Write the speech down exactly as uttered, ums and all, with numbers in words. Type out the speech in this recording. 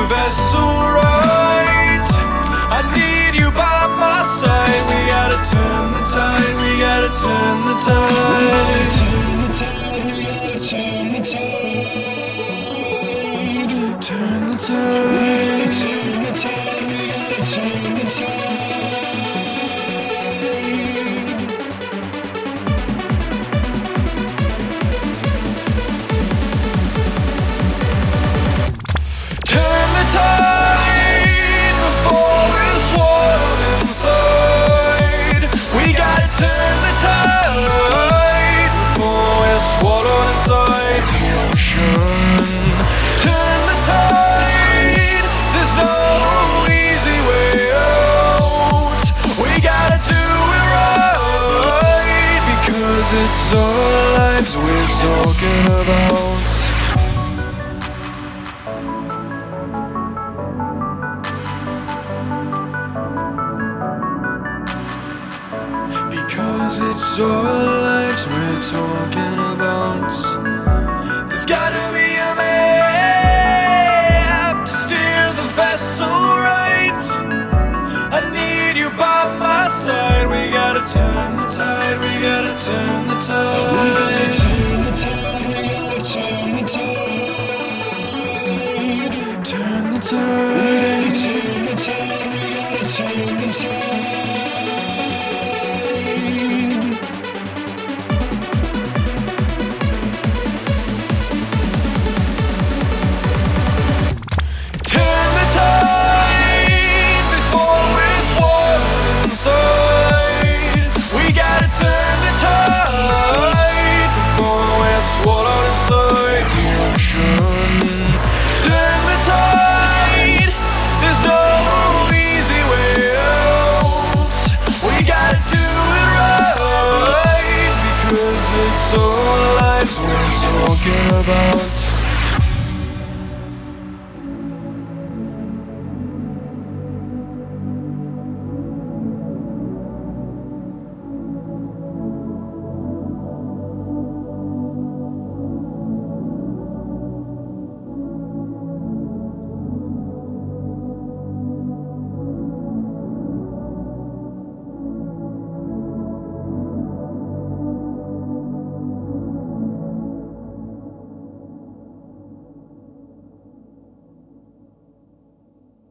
vessel right. I need you by my side. We gotta turn the tide. We gotta turn the tide. Turn the tide. Turn the tide. Turn the tide. Swallowed inside the ocean. Turn the tide. There's no easy way out. We gotta do it right, because it's our lives we're talking about. Because it's our lives we're talking about. There's gotta be a map to steer the vessel right. I need you by my side. We gotta turn the tide. We gotta turn the tide. Turn the tide. Turn the tide. Swallowed inside the ocean. Turn the tide. There's no easy way out. We gotta do it right, because it's our lives we're talking about.